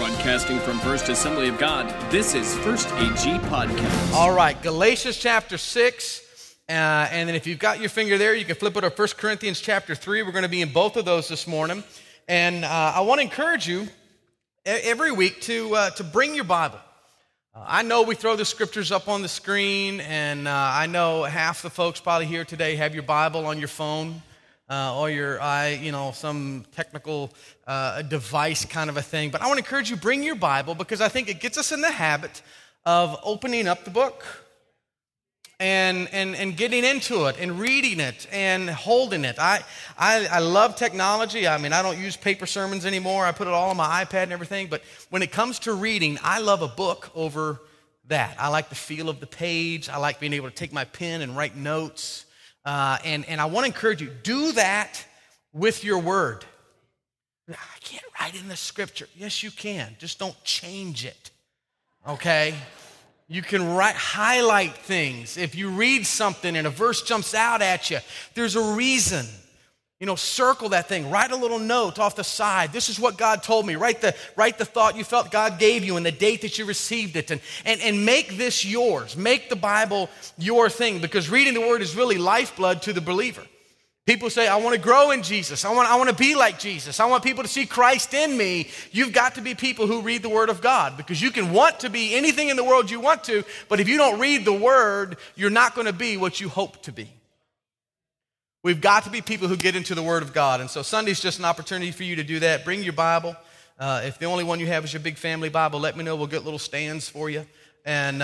Broadcasting from First Assembly of God, this is First AG Podcast. All right, Galatians chapter 6, and then if you've got your finger there, you can flip it to 1 Corinthians chapter 3. We're going to be in both of those this morning. And I want to encourage you every week to bring your Bible. I know we throw the scriptures up on the screen, and I know half the folks probably here today have your Bible on your phone. Or some technical device kind of a thing. But I want to encourage you, bring your Bible, because I think it gets us in the habit of opening up the book and getting into it and reading it and holding it. I love technology. I mean, I don't use paper sermons anymore. I put it all on my iPad and everything. But when it comes to reading, I love a book over that. I like the feel of the page. I like being able to take my pen and write notes. And I want to encourage you, do that with your word. I can't write in the scripture. Yes, you can. Just don't change it, okay? You can highlight things. If you read something and a verse jumps out at you, there's a reason. Circle that thing. Write a little note off the side. This is what God told me. Write the thought you felt God gave you and the date that you received it. And make this yours. Make the Bible your thing, because reading the Word is really lifeblood to the believer. People say, I want to grow in Jesus. I want to be like Jesus. I want people to see Christ in me. You've got to be people who read the Word of God, because you can want to be anything in the world you want to, but if you don't read the Word, you're not going to be what you hope to be. We've got to be people who get into the Word of God. And so Sunday's just an opportunity for you to do that. Bring your Bible. If the only one you have is your big family Bible, let me know. We'll get little stands for you. And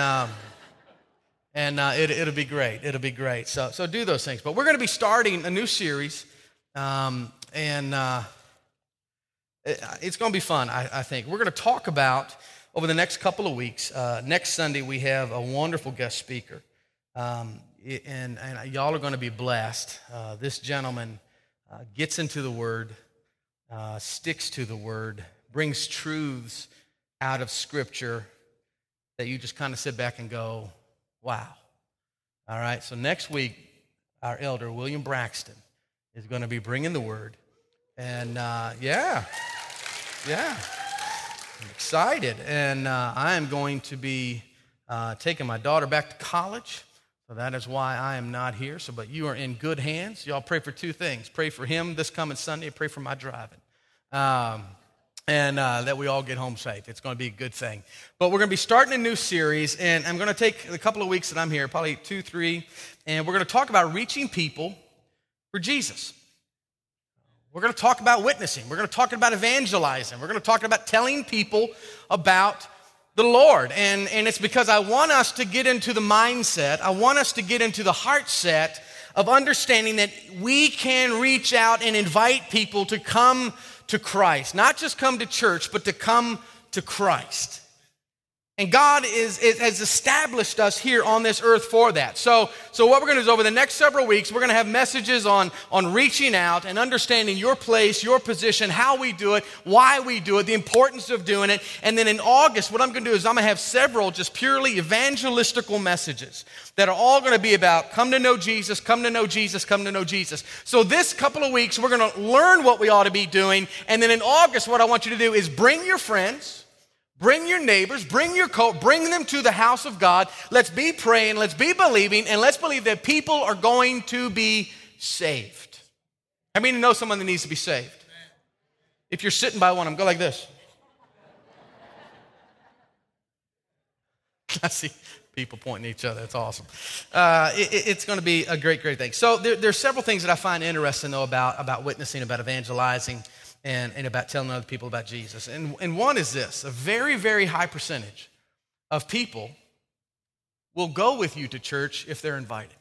it'll be great. It'll be great. So do those things. But we're going to be starting a new series. It's going to be fun, I think. We're going to talk about, over the next couple of weeks, next Sunday we have a wonderful guest speaker. And y'all are going to be blessed. This gentleman gets into the Word, sticks to the Word, brings truths out of Scripture that you just kind of sit back and go, wow. All right, so next week, our elder, William Braxton, is going to be bringing the Word. And I'm excited. And I am going to be taking my daughter back to college. So that is why I am not here. But you are in good hands. Y'all pray for two things. Pray for him this coming Sunday, and pray for my driving. And that we all get home safe. It's going to be a good thing. But we're going to be starting a new series, and I'm going to take a couple of weeks that I'm here, probably 2, 3, and we're going to talk about reaching people for Jesus. We're going to talk about witnessing. We're going to talk about evangelizing. We're going to talk about telling people about the Lord. And it's because I want us to get into the mindset, I want us to get into the heart set of understanding that we can reach out and invite people to come to Christ. Not just come to church, but to come to Christ. And God has established us here on this earth for that. So what we're going to do is, over the next several weeks, we're going to have messages on reaching out and understanding your place, your position, how we do it, why we do it, the importance of doing it. And then in August, what I'm going to do is I'm going to have several just purely evangelistical messages that are all going to be about come to know Jesus, come to know Jesus, come to know Jesus. So this couple of weeks, we're going to learn what we ought to be doing. And then in August, what I want you to do is bring your friends, bring your neighbors, bring them to the house of God. Let's be praying, let's be believing, and let's believe that people are going to be saved. I mean, to know someone that needs to be saved. If you're sitting by one of them, go like this. I see people pointing at each other. That's awesome. It's going to be a great, great thing. So there's several things that I find interesting, though, about witnessing, about evangelizing, and about telling other people about Jesus. And one is this: a very, very high percentage of people will go with you to church if they're invited.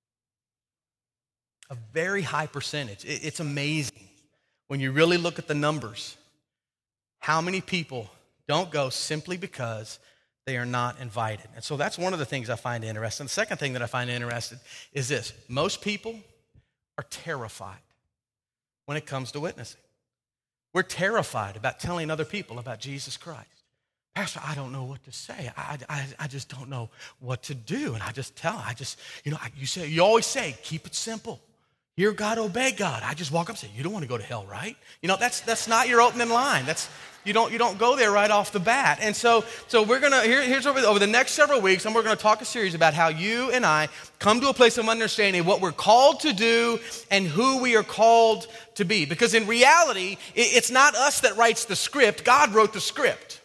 A very high percentage. It's amazing when you really look at the numbers, how many people don't go simply because they are not invited. And so that's one of the things I find interesting. The second thing that I find interesting is this: most people are terrified when it comes to witnessing. We're terrified about telling other people about Jesus Christ. Pastor, I don't know what to say. I just don't know what to do. And I just tell them, you always say, keep it simple. Hear God, obey God. I just walk up and say, you don't want to go to hell, right? That's not your opening line. You don't go there right off the bat. And so we're going to, here's over the next several weeks, and we're going to talk a series about how you and I come to a place of understanding what we're called to do and who we are called to be. Because in reality, it's not us that writes the script. God wrote the script.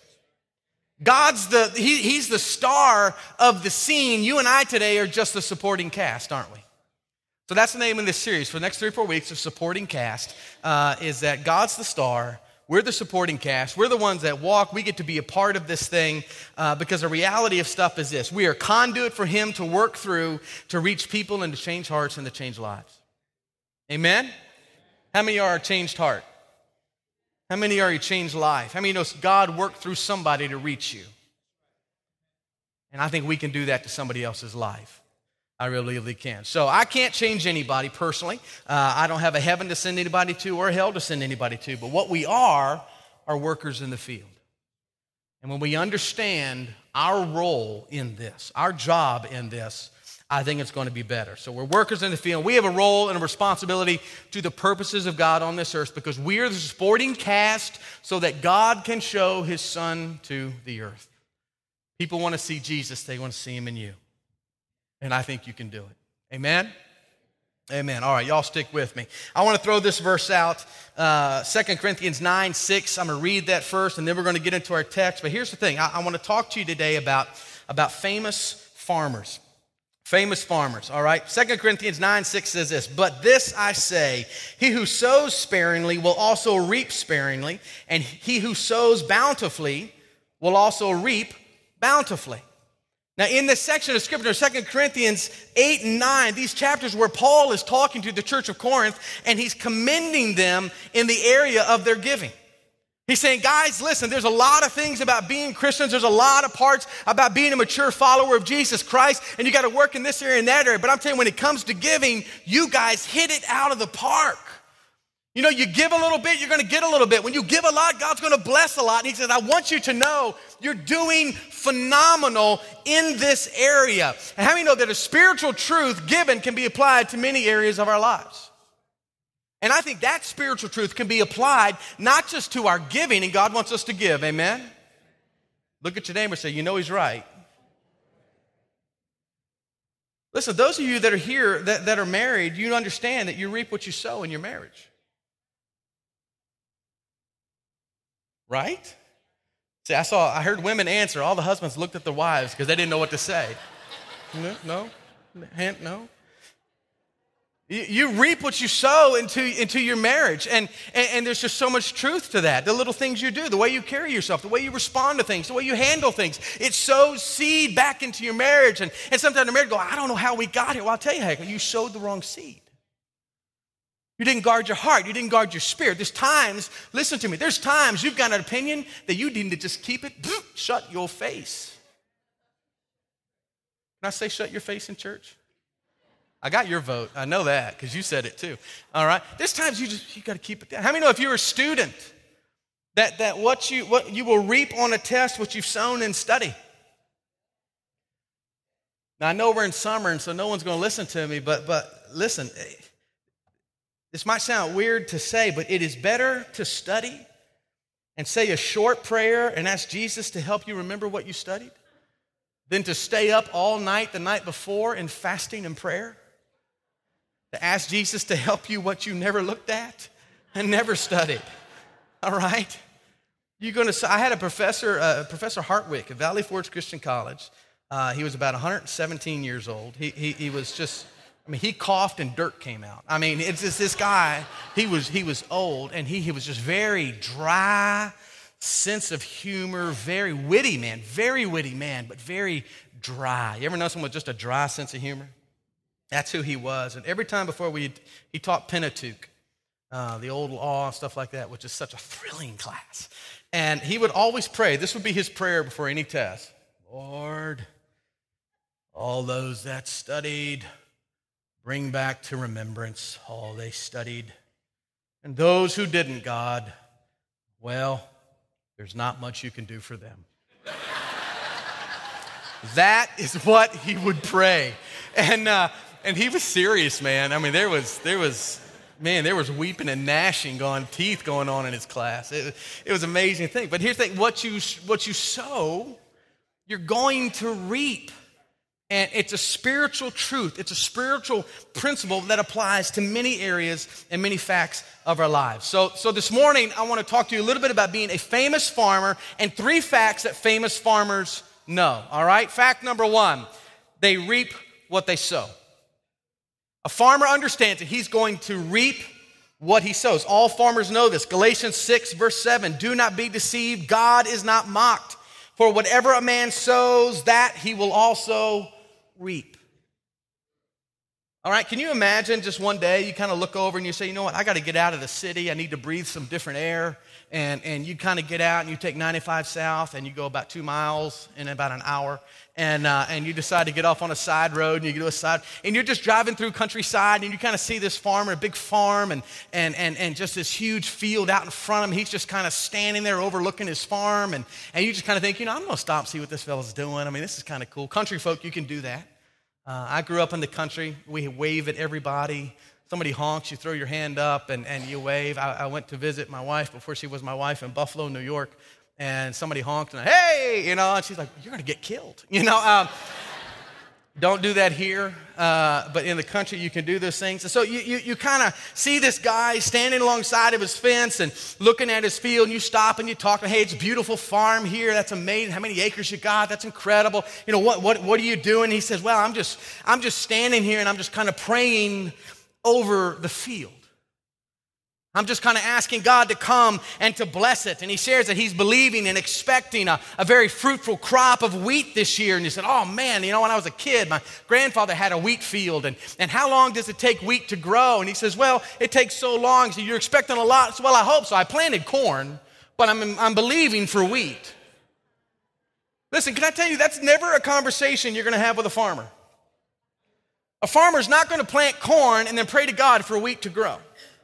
He's the star of the scene. You and I today are just the supporting cast, aren't we? So that's the name of this series. For the next 3 or 4 weeks, the supporting cast is that God's the star. We're the supporting cast. We're the ones that walk. We get to be a part of this thing because the reality of stuff is this. We are conduit for Him to work through to reach people and to change hearts and to change lives. Amen? How many are a changed heart? How many are a changed life? How many know God worked through somebody to reach you? And I think we can do that to somebody else's life. I really can. So I can't change anybody personally. I don't have a heaven to send anybody to or a hell to send anybody to. But what we are workers in the field. And when we understand our role in this, our job in this, I think it's going to be better. So we're workers in the field. We have a role and a responsibility to the purposes of God on this earth because we are the supporting cast so that God can show His Son to the earth. People want to see Jesus. They want to see Him in you. And I think you can do it. Amen? Amen. All right, y'all stick with me. I want to throw this verse out, 2 Corinthians 9:6. I'm going to read that first, and then we're going to get into our text. But here's the thing. I want to talk to you today about famous farmers. Famous farmers, all right? 2 Corinthians 9:6 says this, "But this I say, he who sows sparingly will also reap sparingly, and he who sows bountifully will also reap bountifully." Now, in this section of Scripture, 2 Corinthians 8 and 9, these chapters where Paul is talking to the church of Corinth, and he's commending them in the area of their giving. He's saying, guys, listen, there's a lot of things about being Christians. There's a lot of parts about being a mature follower of Jesus Christ, and you got to work in this area and that area. But I'm telling you, when it comes to giving, you guys hit it out of the park. You give a little bit, you're going to get a little bit. When you give a lot, God's going to bless a lot. And He says, I want you to know you're doing phenomenal in this area. And how many know that a spiritual truth given can be applied to many areas of our lives? And I think that spiritual truth can be applied not just to our giving, and God wants us to give, amen? Look at your neighbor and say, you know he's right. Listen, those of you that are here that are married, you understand that you reap what you sow in your marriage. Right? See, I heard women answer. All the husbands looked at their wives because they didn't know what to say. No? Hint, no? You reap what you sow into your marriage. And there's just so much truth to that. The little things you do, the way you carry yourself, the way you respond to things, the way you handle things. It sows seed back into your marriage. And sometimes the marriage go, I don't know how we got here. Well, I'll tell you how. You sowed the wrong seed. You didn't guard your heart. You didn't guard your spirit. There's times, listen to me, there's times you've got an opinion that you need to just keep it, shut your face. Can I say shut your face in church? I got your vote. I know that because you said it too. All right. There's times you got to keep it down. How many know if you're a student that what you will reap on a test what you've sown in study? Now I know we're in summer and so no one's going to listen to me, but listen. This might sound weird to say, but it is better to study and say a short prayer and ask Jesus to help you remember what you studied than to stay up all night the night before in fasting and prayer. To ask Jesus to help you what you never looked at and never studied. All right? I had a professor, Professor Hartwick at Valley Forge Christian College. He was about 117 years old. He was just... he coughed and dirt came out. It's just this guy, he was old and he was just very dry, sense of humor, very witty man, but very dry. You ever know someone with just a dry sense of humor? That's who he was. And every time before he taught Pentateuch, the old law and stuff like that, which is such a thrilling class. And he would always pray. This would be his prayer before any test. Lord, all those that studied, bring back to remembrance all they studied. And those who didn't, God, well, there's not much you can do for them. That is what he would pray. And And he was serious, man. I mean, there was weeping and gnashing teeth going on in his class. It was an amazing thing. But here's the thing, what you sow, you're going to reap. And it's a spiritual truth. It's a spiritual principle that applies to many areas and many facts of our lives. So this morning, I want to talk to you a little bit about being a famous farmer and 3 facts that famous farmers know, all right? Fact number 1, they reap what they sow. A farmer understands that he's going to reap what he sows. All farmers know this. Galatians 6, verse 7, do not be deceived. God is not mocked. For whatever a man sows, that he will also reap. All right, can you imagine just one day you kind of look over and you say, you know what, I got to get out of the city. I need to breathe some different air. And you kind of get out and you take 95 south and you go about 2 miles in about an hour. And you decide to get off on a side road and you go to a side. And you're just driving through countryside and you kind of see this farmer, a big farm and just this huge field out in front of him. He's just kind of standing there overlooking his farm. And you just kind of think, you know, I'm going to stop and see what this fella's doing. I mean, this is kind of cool. Country folk, you can do that. I grew up in the country. We wave at everybody. Somebody honks, you throw your hand up and you wave. I went to visit my wife before she was my wife in Buffalo, New York, and somebody honked and hey, you know, and she's like, you're going to get killed. You know, don't do that here, but in the country you can do those things. And so you kind of see this guy standing alongside of his fence and looking at his field, and you stop and you talk to him, hey, it's a beautiful farm here. That's amazing. How many acres you got? That's incredible. You know, what are you doing? He says, well, I'm just standing here and I'm just kind of praying over the field. I'm just kind of asking God to come and to bless it. And he shares that he's believing and expecting a very fruitful crop of wheat this year. And he said, oh man, you know, when I was a kid, my grandfather had a wheat field. And how long does it take wheat to grow? And he says, well, it takes so long. So you're expecting a lot. So, well, I hope so. I planted corn, but I'm believing for wheat. Listen, can I tell you, that's never a conversation you're going to have with a farmer. A farmer's not going to plant corn and then pray to God for wheat to grow.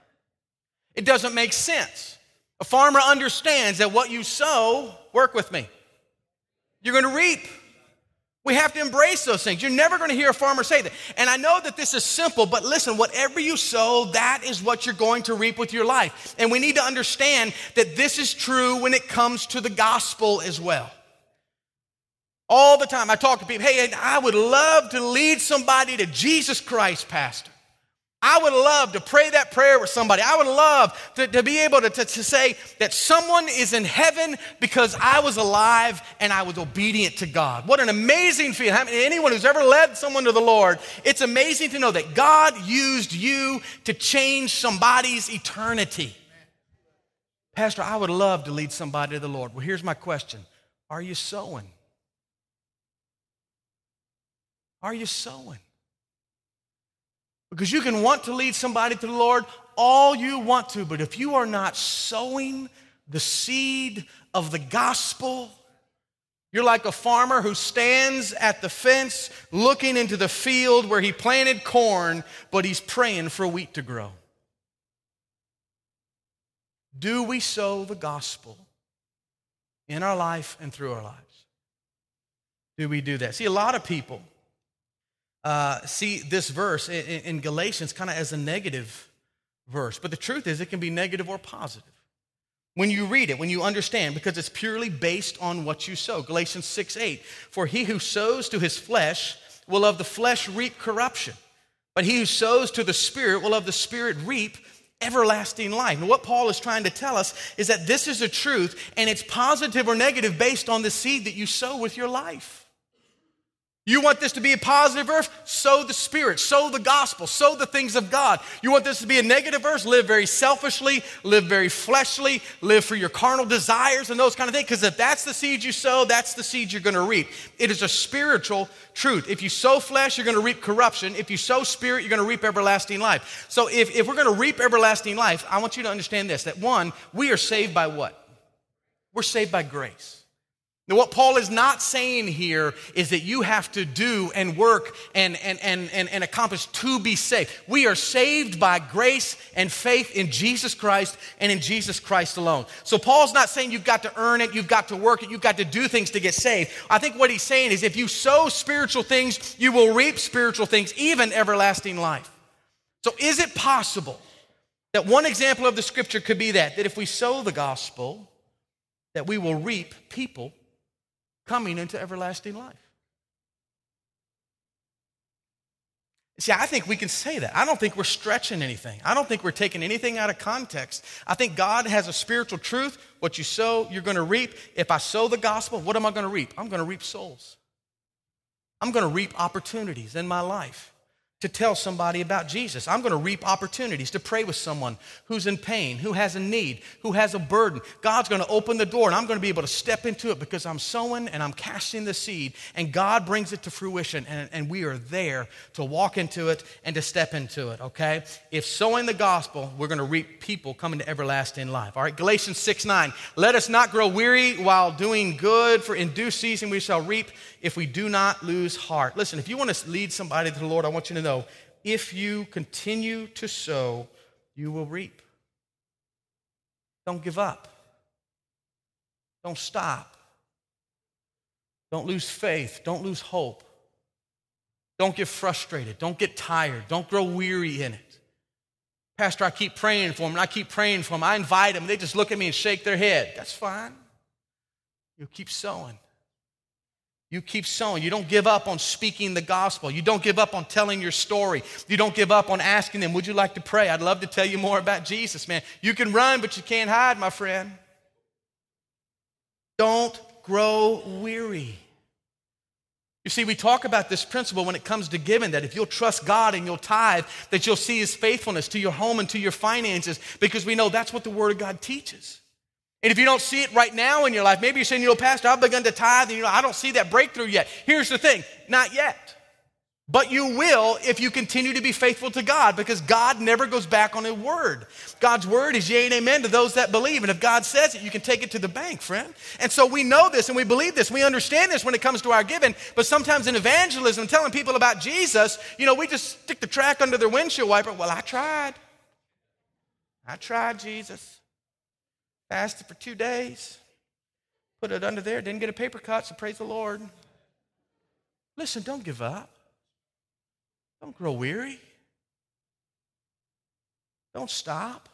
It doesn't make sense. A farmer understands that what you sow, work with me, you're going to reap. We have to embrace those things. You're never going to hear a farmer say that. And I know that this is simple, but listen, whatever you sow, that is what you're going to reap with your life. And we need to understand that this is true when it comes to the gospel as well. All the time I talk to people, hey, I would love to lead somebody to Jesus Christ, Pastor. I would love to pray that prayer with somebody. I would love to be able to say that someone is in heaven because I was alive and I was obedient to God. What an amazing feeling. I mean, anyone who's ever led someone to the Lord, it's amazing to know that God used you to change somebody's eternity. Pastor, I would love to lead somebody to the Lord. Well, here's my question. Are you sowing? Are you sowing? Because you can want to lead somebody to the Lord all you want to, but if you are not sowing the seed of the gospel, you're like a farmer who stands at the fence looking into the field where he planted corn, but he's praying for wheat to grow. Do we sow the gospel in our life and through our lives? Do we do that? See, a lot of people see this verse in Galatians kind of as a negative verse. But the truth is it can be negative or positive. When you read it, when you understand, because it's purely based on what you sow. Galatians 6:8, for he who sows to his flesh will of the flesh reap corruption. But he who sows to the Spirit will of the Spirit reap everlasting life. And what Paul is trying to tell us is that this is a truth, and it's positive or negative based on the seed that you sow with your life. You want this to be a positive verse? Sow the Spirit, sow the gospel, sow the things of God. You want this to be a negative verse? Live very selfishly, live very fleshly, live for your carnal desires and those kind of things. Because if that's the seed you sow, that's the seed you're going to reap. It is a spiritual truth. If you sow flesh, you're going to reap corruption. If you sow spirit, you're going to reap everlasting life. So if we're going to reap everlasting life, I want you to understand this, that one, we are saved by what? We're saved by grace. Now, what Paul is not saying here is that you have to do and work and accomplish to be saved. We are saved by grace and faith in Jesus Christ and in Jesus Christ alone. So Paul's not saying you've got to earn it, you've got to work it, you've got to do things to get saved. I think what he's saying is if you sow spiritual things, you will reap spiritual things, even everlasting life. So is it possible that one example of the scripture could be that if we sow the gospel, that we will reap people coming into everlasting life? See, I think we can say that. I don't think we're stretching anything. I don't think we're taking anything out of context. I think God has a spiritual truth. What you sow, you're going to reap. If I sow the gospel, what am I going to reap? I'm going to reap souls. I'm going to reap opportunities in my life to tell somebody about Jesus. I'm going to reap opportunities to pray with someone who's in pain, who has a need, who has a burden. God's going to open the door, and I'm going to be able to step into it because I'm sowing and I'm casting the seed, and God brings it to fruition, and we are there to walk into it and to step into it, okay? If sowing the gospel, we're going to reap people coming to everlasting life. All right, Galatians 6:9. Let us not grow weary while doing good, for in due season we shall reap if we do not lose heart. Listen, if you want to lead somebody to the Lord, I want you to know, if you continue to sow, you will reap. Don't give up. Don't stop. Don't lose faith. Don't lose hope. Don't get frustrated. Don't get tired. Don't grow weary in it. Pastor, I keep praying for them, and I keep praying for them. I invite them. They just look at me and shake their head. That's fine. You keep sowing. You keep sowing. You don't give up on speaking the gospel. You don't give up on telling your story. You don't give up on asking them, would you like to pray? I'd love to tell you more about Jesus, man. You can run, but you can't hide, my friend. Don't grow weary. You see, we talk about this principle when it comes to giving, that if you'll trust God and you'll tithe, that you'll see His faithfulness to your home and to your finances, because we know that's what the Word of God teaches. And if you don't see it right now in your life, maybe you're saying, Pastor, I've begun to tithe, and I don't see that breakthrough yet. Here's the thing, not yet. But you will if you continue to be faithful to God, because God never goes back on His word. God's word is yea and amen to those that believe. And if God says it, you can take it to the bank, friend. And so we know this and we believe this. We understand this when it comes to our giving. But sometimes in evangelism, telling people about Jesus, we just stick the tract under their windshield wiper. Well, I tried. Jesus. Fasted for 2 days, put it under there, didn't get a paper cut, so praise the Lord. Listen, don't give up. Don't grow weary. Don't stop.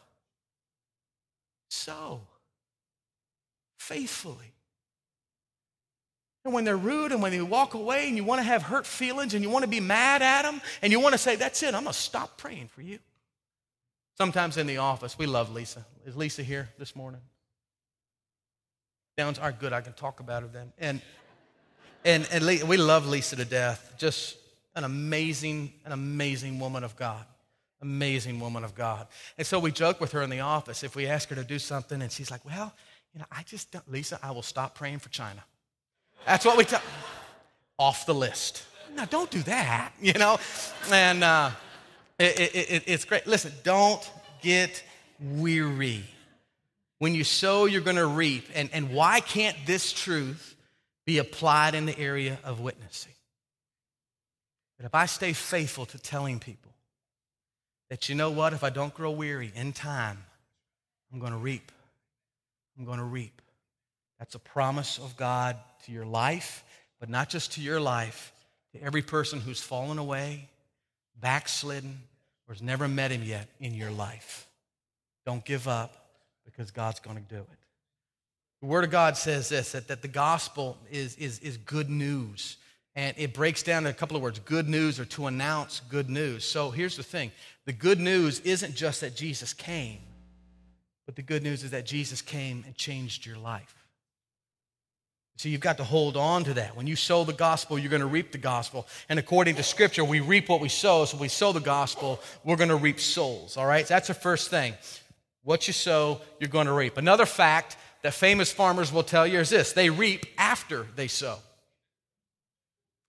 Sow faithfully. And when they're rude and when they walk away and you want to have hurt feelings and you want to be mad at them and you want to say, that's it, I'm going to stop praying for you. Sometimes in the office, we love Lisa. Is Lisa here this morning? Sounds all right, good. I can talk about her then. And we love Lisa to death. Just an amazing woman of God. Amazing woman of God. And so we joke with her in the office if we ask her to do something, and she's like, well, I just don't. Lisa, I will stop praying for China. That's what we tell. Off the list. No, don't do that. And it's great. Listen, don't get weary. When you sow, you're going to reap. And why can't this truth be applied in the area of witnessing? That if I stay faithful to telling people that, if I don't grow weary in time, I'm going to reap. I'm going to reap. That's a promise of God to your life, but not just to your life, to every person who's fallen away, backslidden, or has never met Him yet in your life. Don't give up, because God's going to do it. The Word of God says this, that the gospel is good news. And it breaks down to a couple of words, good news, or to announce good news. So here's the thing. The good news isn't just that Jesus came, but the good news is that Jesus came and changed your life. So you've got to hold on to that. When you sow the gospel, you're going to reap the gospel. And according to Scripture, we reap what we sow. So if we sow the gospel, we're going to reap souls, all right? So that's the first thing. What you sow, you're going to reap. Another fact that famous farmers will tell you is this. They reap after they sow.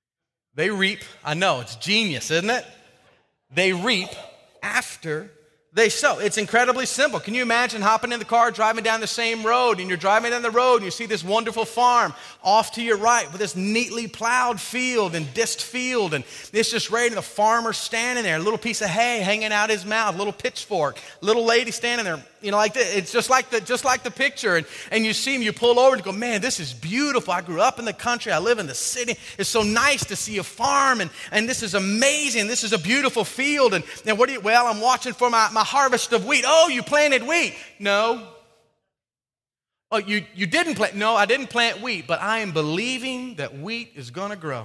They reap, I know, it's genius, isn't it? They reap after They sow. It's incredibly simple. Can you imagine hopping in the car, driving down the same road, and you're driving down the road and you see this wonderful farm off to your right with this neatly plowed field and disked field, and it's just ready, and the farmer standing there, a little piece of hay hanging out his mouth, a little pitchfork, little lady standing there, like this. It's just like the picture, and you see him, you pull over and you go, man, this is beautiful. I grew up in the country, I live in the city. It's so nice to see a farm, and this is amazing. This is a beautiful field, and what do you, well, I'm watching for my harvest of wheat. Oh, you planted wheat. No. Oh, you didn't plant. No, I didn't plant wheat, but I am believing that wheat is going to grow.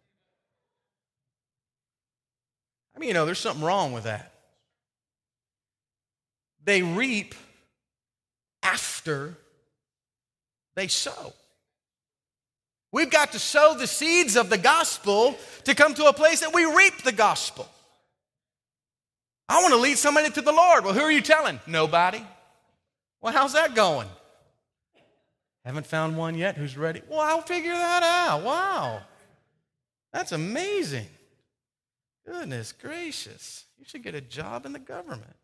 I mean, there's something wrong with that. They reap after they sow. We've got to sow the seeds of the gospel to come to a place that we reap the gospel. I want to lead somebody to the Lord. Well, who are you telling? Nobody. Well, how's that going? Haven't found one yet who's ready. Well, I'll figure that out. Wow. That's amazing. Goodness gracious. You should get a job in the government.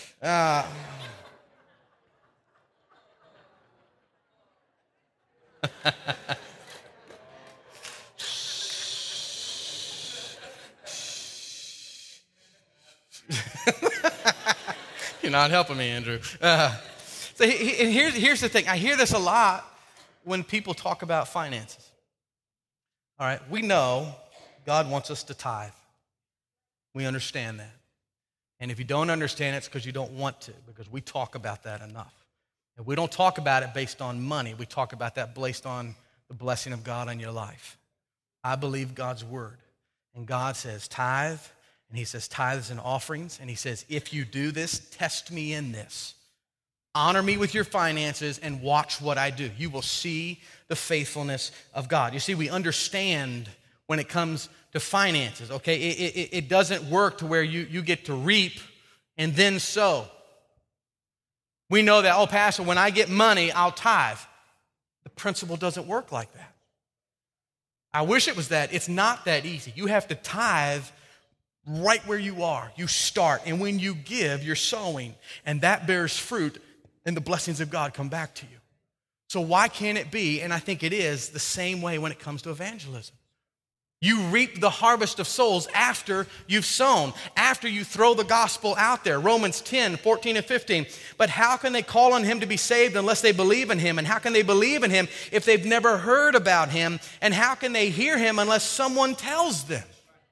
You're not helping me, Andrew. Here's the thing. I hear this a lot when people talk about finances. All right, we know God wants us to tithe. We understand that. And if you don't understand it, it's because you don't want to, because we talk about that enough. And we don't talk about it based on money. We talk about that based on the blessing of God on your life. I believe God's word. And God says tithe, and he says tithes and offerings, and he says, if you do this, test me in this. Honor me with your finances and watch what I do. You will see the faithfulness of God. You see, we understand when it comes to finances, okay? It doesn't work to where you get to reap and then sow. We know that, Pastor, when I get money, I'll tithe. The principle doesn't work like that. I wish it was that. It's not that easy. You have to tithe right where you are. You start, and when you give, you're sowing, and that bears fruit, and the blessings of God come back to you. So why can't it be, and I think it is, the same way when it comes to evangelism? You reap the harvest of souls after you've sown, after you throw the gospel out there. Romans 10, 14 and 15. But how can they call on him to be saved unless they believe in him? And how can they believe in him if they've never heard about him? And how can they hear him unless someone tells them?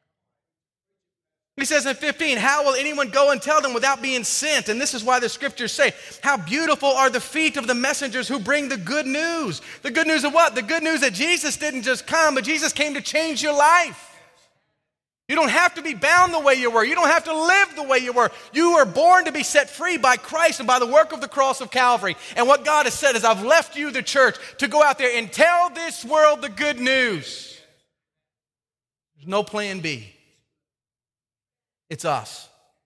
He says in 15, how will anyone go and tell them without being sent? And this is why the scriptures say, how beautiful are the feet of the messengers who bring the good news. The good news of what? The good news that Jesus didn't just come, but Jesus came to change your life. You don't have to be bound the way you were. You don't have to live the way you were. You were born to be set free by Christ and by the work of the cross of Calvary. And what God has said is, I've left you, the church, to go out there and tell this world the good news. There's no plan B. It's us.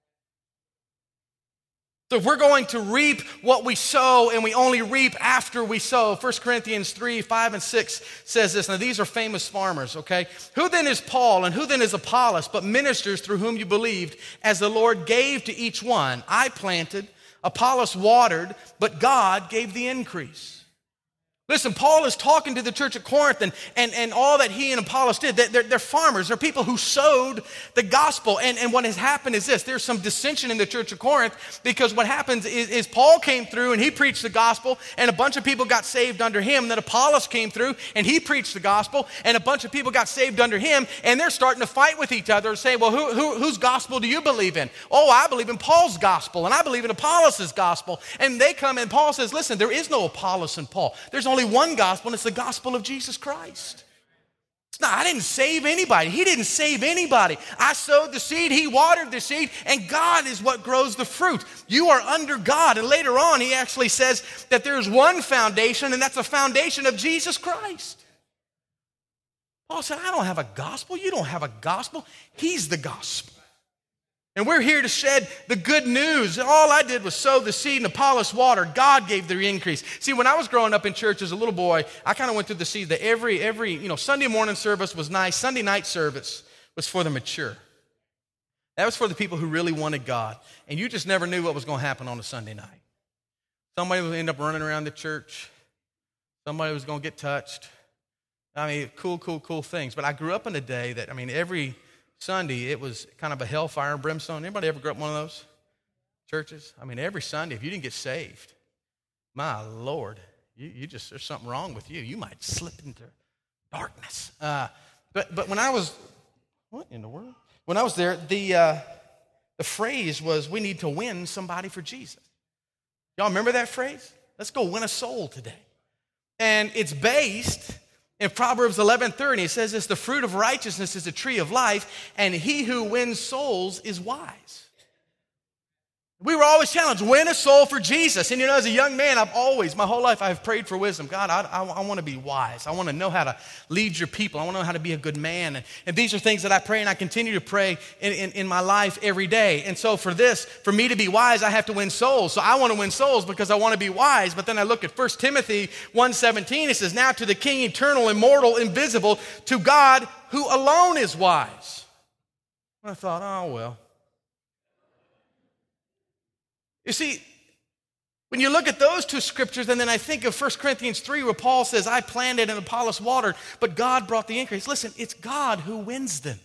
So if we're going to reap what we sow, and we only reap after we sow, 1 Corinthians 3, 5, and 6 says this. Now these are famous farmers, okay? Who then is Paul, and who then is Apollos, but ministers through whom you believed, as the Lord gave to each one? I planted, Apollos watered, but God gave the increase. Listen, Paul is talking to the church at Corinth and all that he and Apollos did. They're farmers. They're people who sowed the gospel. And what has happened is this. There's some dissension in the church of Corinth because what happens is Paul came through and he preached the gospel and a bunch of people got saved under him. Then Apollos came through and he preached the gospel and a bunch of people got saved under him, and they're starting to fight with each other and say, well, whose gospel do you believe in? Oh, I believe in Paul's gospel, and I believe in Apollos' gospel. And they come and Paul says, listen, there is no Apollos and Paul. There's only one gospel, and it's the gospel of Jesus Christ. I didn't save anybody. He didn't save anybody. I sowed the seed, he watered the seed, and God is what grows the fruit. You are under God. And later on, he actually says that there's one foundation, and that's the foundation of Jesus Christ. Paul said, I don't have a gospel. You don't have a gospel. He's the gospel. And we're here to shed the good news. All I did was sow the seed and Apollos watered. God gave the increase. See, when I was growing up in church as a little boy, I kind of went through the seed that every Sunday morning service was nice. Sunday night service was for the mature. That was for the people who really wanted God. And you just never knew what was going to happen on a Sunday night. Somebody would end up running around the church. Somebody was going to get touched. I mean, cool things. But I grew up in a day that, every Sunday it was kind of a hellfire and brimstone. Anybody ever grew up in one of those churches? Every Sunday, if you didn't get saved, my Lord, you just, there's something wrong with you. You might slip into darkness. But when I was, what in the world? When I was there, the phrase was, we need to win somebody for Jesus. Y'all remember that phrase? Let's go win a soul today. And it's based in Proverbs 11:30. It says this, the fruit of righteousness is a tree of life, and he who wins souls is wise. We were always challenged, win a soul for Jesus. And as a young man, my whole life, I've prayed for wisdom. God, I want to be wise. I want to know how to lead your people. I want to know how to be a good man. And these are things that I pray and I continue to pray in my life every day. And so for me to be wise, I have to win souls. So I want to win souls because I want to be wise. But then I look at 1 Timothy 1:17. It says, now to the King, eternal, immortal, invisible, to God who alone is wise. And I thought, oh, well. You see, when you look at those two scriptures, and then I think of 1 Corinthians 3 where Paul says, I planted and Apollos watered, but God brought the increase. Listen, it's God who wins them.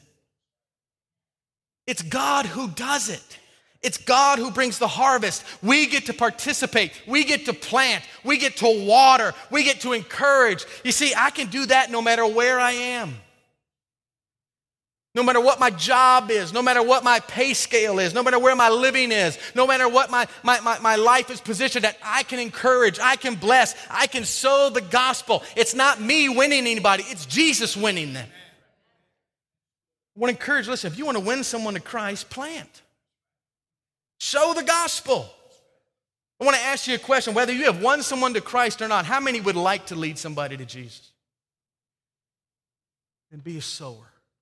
It's God who does it. It's God who brings the harvest. We get to participate. We get to plant. We get to water. We get to encourage. You see, I can do that no matter where I am. No matter what my job is, no matter what my pay scale is, no matter where my living is, no matter what my life is positioned at, I can encourage, I can bless, I can sow the gospel. It's not me winning anybody, it's Jesus winning them. I want to encourage, listen, if you want to win someone to Christ, plant. Sow the gospel. I want to ask you a question, whether you have won someone to Christ or not, how many would like to lead somebody to Jesus? Then be a sower.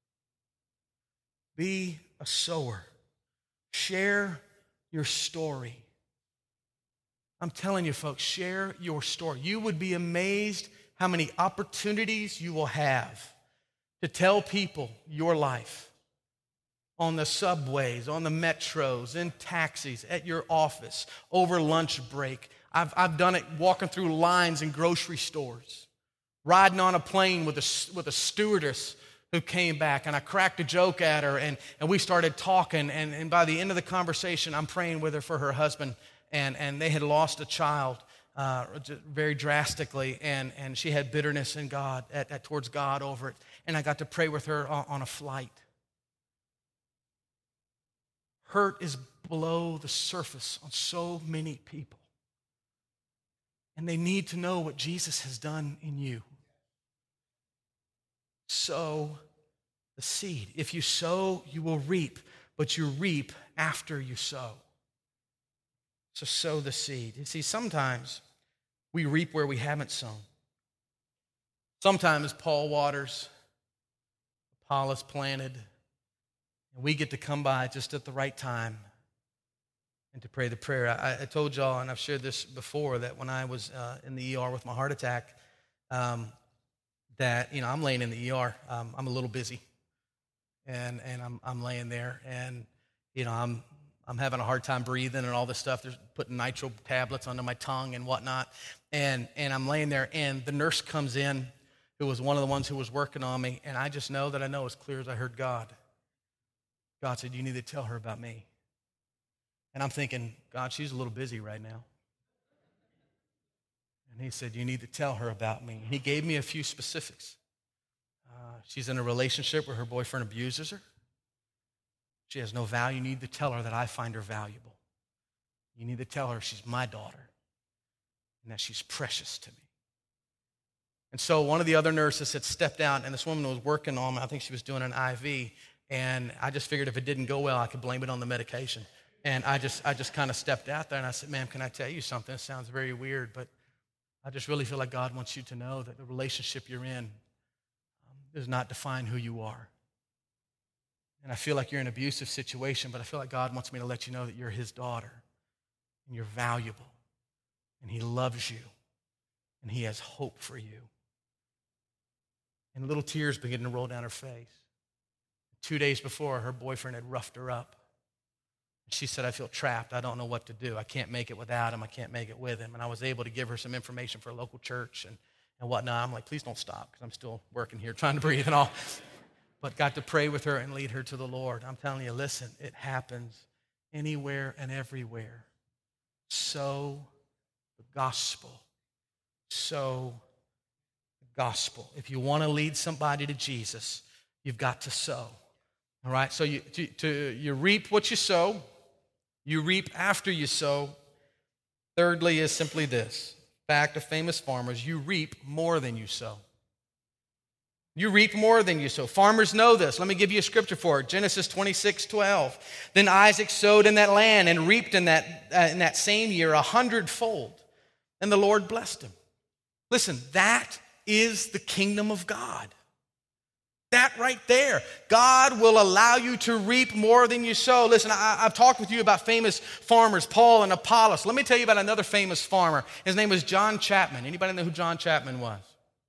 Be a sower. Share your story. I'm telling you, folks, share your story. You would be amazed how many opportunities you will have to tell people your life on the subways, on the metros, in taxis, at your office, over lunch break. I've done it walking through lines in grocery stores, riding on a plane with a stewardess who came back, and I cracked a joke at her, and we started talking, and by the end of the conversation, I'm praying with her for her husband, and they had lost a child very drastically, and she had bitterness in God, towards God over it, and I got to pray with her on a flight. Hurt is below the surface on so many people, and they need to know what Jesus has done in you. Sow the seed. If you sow, you will reap, but you reap after you sow. So sow the seed. You see, sometimes we reap where we haven't sown. Sometimes Paul waters, Apollos planted, and we get to come by just at the right time and to pray the prayer. I told y'all, and I've shared this before, that when I was in the ER with my heart attack, that, I'm laying in the ER. I'm a little busy, and I'm laying there, and, I'm having a hard time breathing and all this stuff. They're putting nitro tablets under my tongue and whatnot, and I'm laying there, and the nurse comes in, who was one of the ones who was working on me, and I just know that I know as clear as I heard God. God said, you need to tell her about me. And I'm thinking, God, she's a little busy right now. And he said, you need to tell her about me. And he gave me a few specifics. She's in a relationship where her boyfriend abuses her. She has no value. You need to tell her that I find her valuable. You need to tell her she's my daughter and that she's precious to me. And so one of the other nurses had stepped out, and this woman was working on me. I think she was doing an IV, and I just figured if it didn't go well, I could blame it on the medication. And I just kind of stepped out there, and I said, ma'am, can I tell you something? It sounds very weird, but I just really feel like God wants you to know that the relationship you're in does not define who you are. And I feel like you're in an abusive situation, but I feel like God wants me to let you know that you're his daughter, and you're valuable, and he loves you, and he has hope for you. And little tears begin to roll down her face. 2 days before, her boyfriend had roughed her up. She said, I feel trapped. I don't know what to do. I can't make it without him. I can't make it with him. And I was able to give her some information for a local church and whatnot. I'm like, please don't stop, because I'm still working here trying to breathe and all. But got to pray with her and lead her to the Lord. I'm telling you, listen, it happens anywhere and everywhere. Sow the gospel. Sow the gospel. If you want to lead somebody to Jesus, you've got to sow. All right? So you reap what you sow. You reap after you sow. Thirdly is simply this. Fact of famous farmers, you reap more than you sow. You reap more than you sow. Farmers know this. Let me give you a scripture for it. Genesis 26:12. Then Isaac sowed in that land and reaped in that same year 100-fold. And the Lord blessed him. Listen, that is the kingdom of God. That right there. God will allow you to reap more than you sow. Listen, I've talked with you about famous farmers, Paul and Apollos. Let me tell you about another famous farmer. His name was John Chapman. Anybody know who John Chapman was?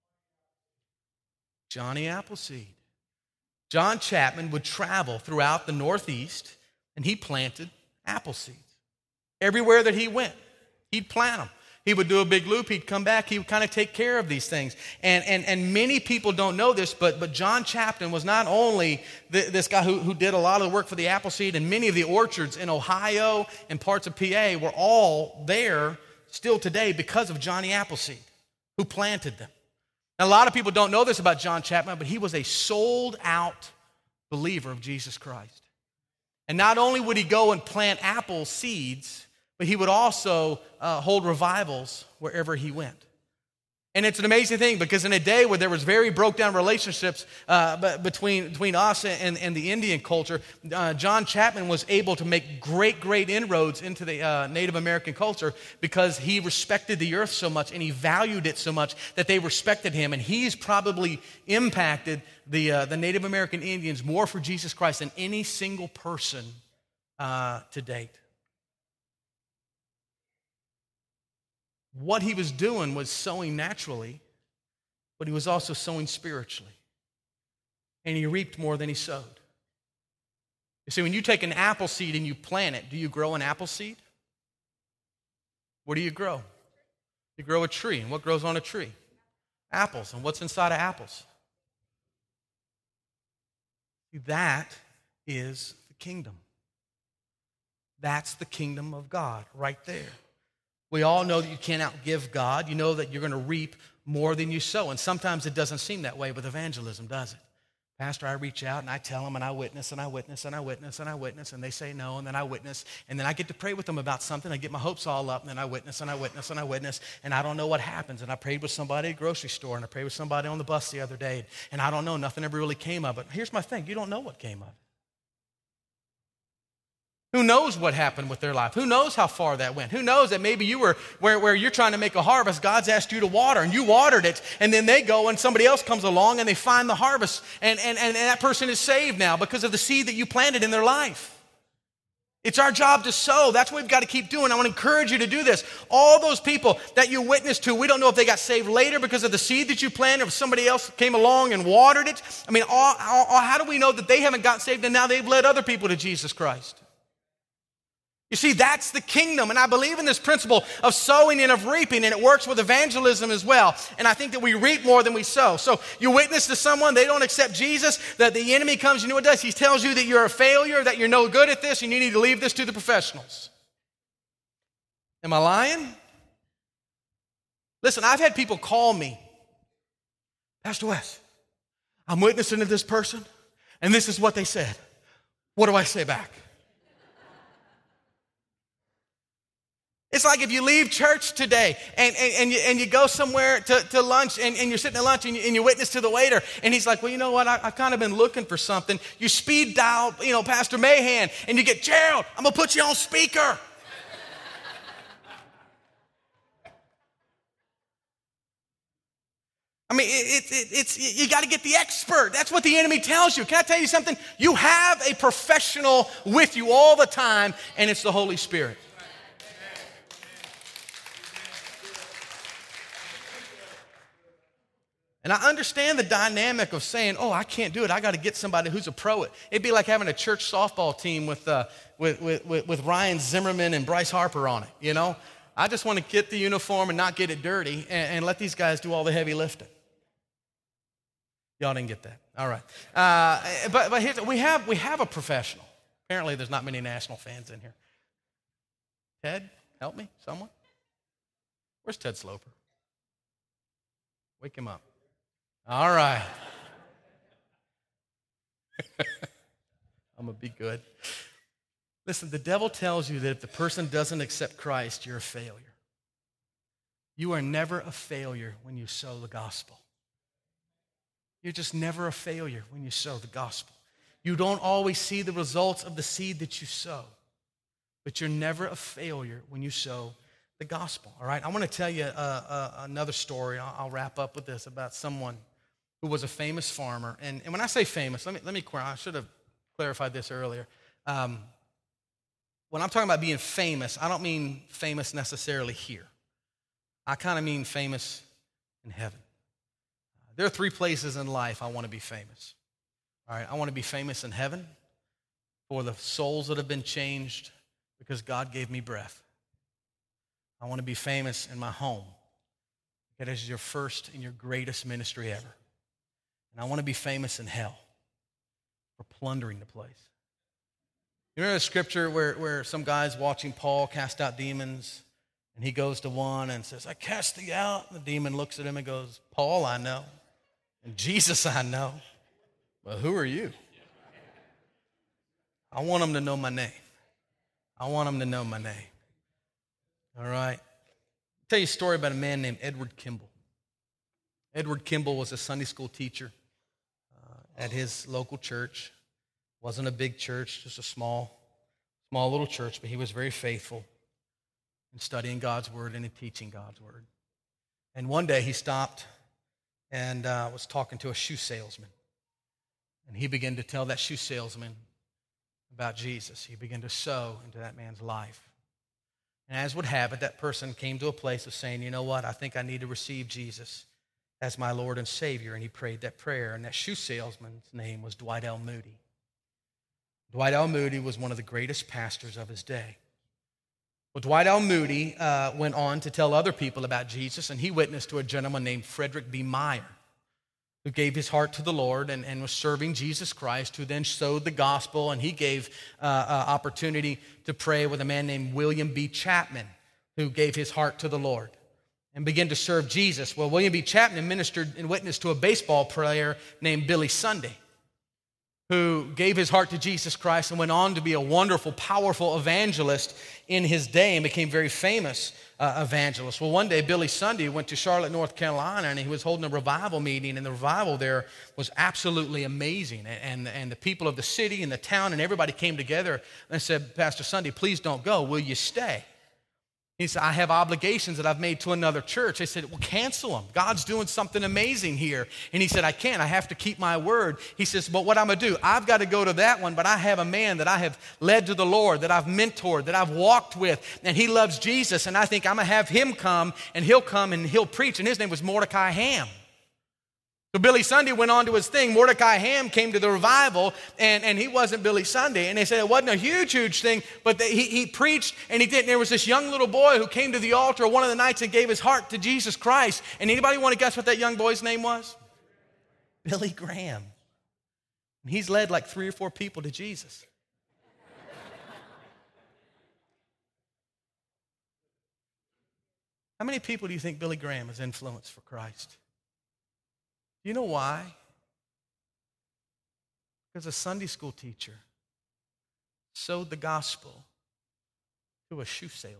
Johnny Appleseed. John Chapman would travel throughout the Northeast, and he planted apple seeds. Everywhere that he went, he'd plant them. He would do a big loop. He'd come back. He would kind of take care of these things. And many people don't know this, but John Chapman was not only this guy who did a lot of the work for the Appleseed, and many of the orchards in Ohio and parts of PA were all there still today because of Johnny Appleseed, who planted them. Now, a lot of people don't know this about John Chapman, but he was a sold-out believer of Jesus Christ. And not only would he go and plant apple seeds, but he would also hold revivals wherever he went. And it's an amazing thing, because in a day where there was very broke-down relationships between us and the Indian culture, John Chapman was able to make great inroads into the Native American culture, because he respected the earth so much and he valued it so much that they respected him. And he's probably impacted the Native American Indians more for Jesus Christ than any single person to date. What he was doing was sowing naturally, but he was also sowing spiritually. And he reaped more than he sowed. You see, when you take an apple seed and you plant it, do you grow an apple seed? What do you grow? You grow a tree. And what grows on a tree? Apples. And what's inside of apples? That is the kingdom. That's the kingdom of God right there. We all know that you can't outgive God. You know that you're going to reap more than you sow. And sometimes it doesn't seem that way with evangelism, does it? Pastor, I reach out and I tell them and I witness and I witness and I witness and I witness, and they say no, and then I witness, and then I get to pray with them about something. I get my hopes all up, and then I witness and I witness and I witness, and I don't know what happens. And I prayed with somebody at a grocery store, and I prayed with somebody on the bus the other day, and I don't know, nothing ever really came of it. Here's my thing, you don't know what came of it. Who knows what happened with their life? Who knows how far that went? Who knows that maybe you were where you're trying to make a harvest, God's asked you to water, and you watered it, and then they go and somebody else comes along and they find the harvest, and that person is saved now because of the seed that you planted in their life. It's our job to sow. That's what we've got to keep doing. I want to encourage you to do this. All those people that you witnessed to, we don't know if they got saved later because of the seed that you planted, or if somebody else came along and watered it. I mean, how do we know that they haven't gotten saved and now they've led other people to Jesus Christ? You see, that's the kingdom, and I believe in this principle of sowing and of reaping, and it works with evangelism as well. And I think that we reap more than we sow. So you witness to someone, they don't accept Jesus, that the enemy comes, you know what it does? He tells you that you're a failure, that you're no good at this, and you need to leave this to the professionals. Am I lying? Listen, I've had people call me, Pastor Wes, I'm witnessing to this person, and this is what they said. What do I say back? It's like if you leave church today and you go somewhere to lunch and you're sitting at lunch and you witness to the waiter, and he's like, well, you know what, I've kind of been looking for something. You speed dial, Pastor Mahan, and you get, Gerald, I'm going to put you on speaker. I mean, you got to get the expert. That's what the enemy tells you. Can I tell you something? You have a professional with you all the time, and it's the Holy Spirit. And I understand the dynamic of saying, oh, I can't do it. I got to get somebody who's a pro. It'd be like having a church softball team with Ryan Zimmerman and Bryce Harper on it, you know? I just want to get the uniform and not get it dirty and let these guys do all the heavy lifting. Y'all didn't get that. All right. But here's, we have a professional. Apparently there's not many National fans in here. Ted, help me, someone? Where's Ted Sloper? Wake him up. All right. I'm going to be good. Listen, the devil tells you that if the person doesn't accept Christ, you're a failure. You are never a failure when you sow the gospel. You're just never a failure when you sow the gospel. You don't always see the results of the seed that you sow, but you're never a failure when you sow the gospel, all right? I want to tell you another story. I'll wrap up with this about someone who was a famous farmer. And when I say famous, I should have clarified this earlier. When I'm talking about being famous, I don't mean famous necessarily here. I kind of mean famous in heaven. There are 3 places in life I want to be famous. All right, I want to be famous in heaven for the souls that have been changed because God gave me breath. I want to be famous in my home. That is your first and your greatest ministry ever. And I want to be famous in hell for plundering the place. You remember the scripture where some guy's watching Paul cast out demons, and he goes to one and says, I cast thee out. And the demon looks at him and goes, Paul, I know. And Jesus, I know. But who are you? I want them to know my name. I want them to know my name. All right. I'll tell you a story about a man named Edward Kimball. Edward Kimball was a Sunday school teacher at his local church. Wasn't a big church, just a small little church, but he was very faithful in studying God's word and in teaching God's word. And one day he stopped and was talking to a shoe salesman. And he began to tell that shoe salesman about Jesus. He began to sow into that man's life. And as would have it, that person came to a place of saying, you know what, I think I need to receive Jesus as my Lord and Savior. And he prayed that prayer. And that shoe salesman's name was Dwight L. Moody. Dwight L. Moody was one of the greatest pastors of his day. Well, Dwight L. Moody went on to tell other people about Jesus, and he witnessed to a gentleman named Frederick B. Meyer, who gave his heart to the Lord and was serving Jesus Christ, who then sowed the gospel, and he gave opportunity to pray with a man named William B. Chapman, who gave his heart to the Lord and began to serve Jesus. Well, William B. Chapman ministered and witnessed to a baseball player named Billy Sunday, who gave his heart to Jesus Christ and went on to be a wonderful, powerful evangelist in his day and became very famous evangelist. Well, one day Billy Sunday went to Charlotte, North Carolina, and he was holding a revival meeting, and the revival there was absolutely amazing. And the people of the city and the town and everybody came together and said, Pastor Sunday, please don't go. Will you stay? He said, I have obligations that I've made to another church. They said, well, cancel them. God's doing something amazing here. And he said, I can't. I have to keep my word. He says, but what I'm going to do, I've got to go to that one, but I have a man that I have led to the Lord, that I've mentored, that I've walked with, and he loves Jesus, and I think I'm going to have him come and he'll preach. And his name was Mordecai Ham. So Billy Sunday went on to his thing. Mordecai Ham came to the revival, and he wasn't Billy Sunday. And they said it wasn't a huge thing, but he preached, and he did. And there was this young little boy who came to the altar one of the nights and gave his heart to Jesus Christ. And anybody want to guess what that young boy's name was? Billy Graham. And he's led like 3 or 4 people to Jesus. How many people do you think Billy Graham has influenced for Christ? You know why? Because a Sunday school teacher sowed the gospel to a shoe salesman.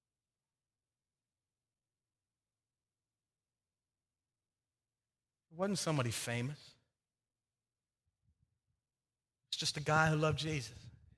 It wasn't somebody famous. It's just a guy who loved Jesus.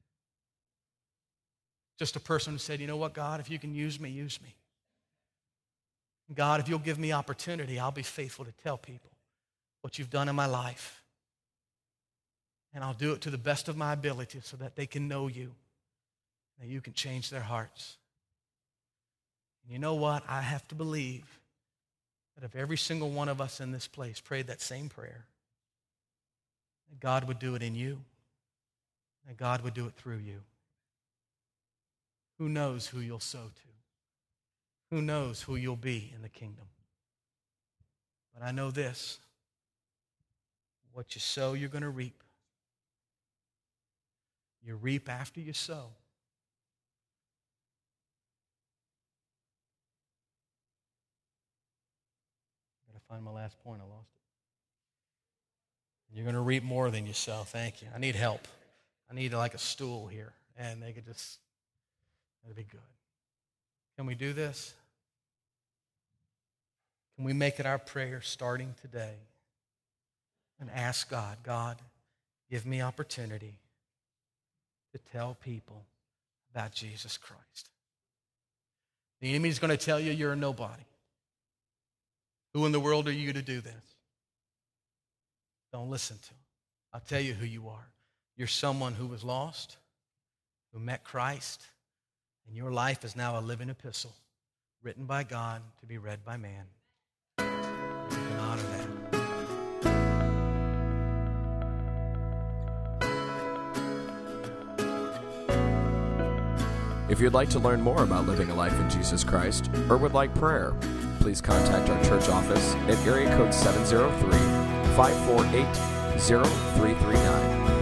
Just a person who said, you know what, God, if you can use me, use me. God, if you'll give me opportunity, I'll be faithful to tell people what you've done in my life. And I'll do it to the best of my ability so that they can know you, that you can change their hearts. And you know what? I have to believe that if every single one of us in this place prayed that same prayer, that God would do it in you, that God would do it through you. Who knows who you'll sow to? Who knows who you'll be in the kingdom? But I know this, what you sow, you're going to reap. You reap after you sow. Got to find my last point. I lost it. You're going to reap more than you sow. Thank you. I need help. I need like a stool here, and they could just, that'd be good. Can we do this? Can we make it our prayer starting today and ask God, God, give me opportunity to tell people about Jesus Christ. The enemy's going to tell you you're a nobody. Who in the world are you to do this? Don't listen to him. I'll tell you who you are. You're someone who was lost, who met Christ, and your life is now a living epistle written by God to be read by man. You can honor that. If you'd like to learn more about living a life in Jesus Christ or would like prayer, please contact our church office at area code 703-548-0339.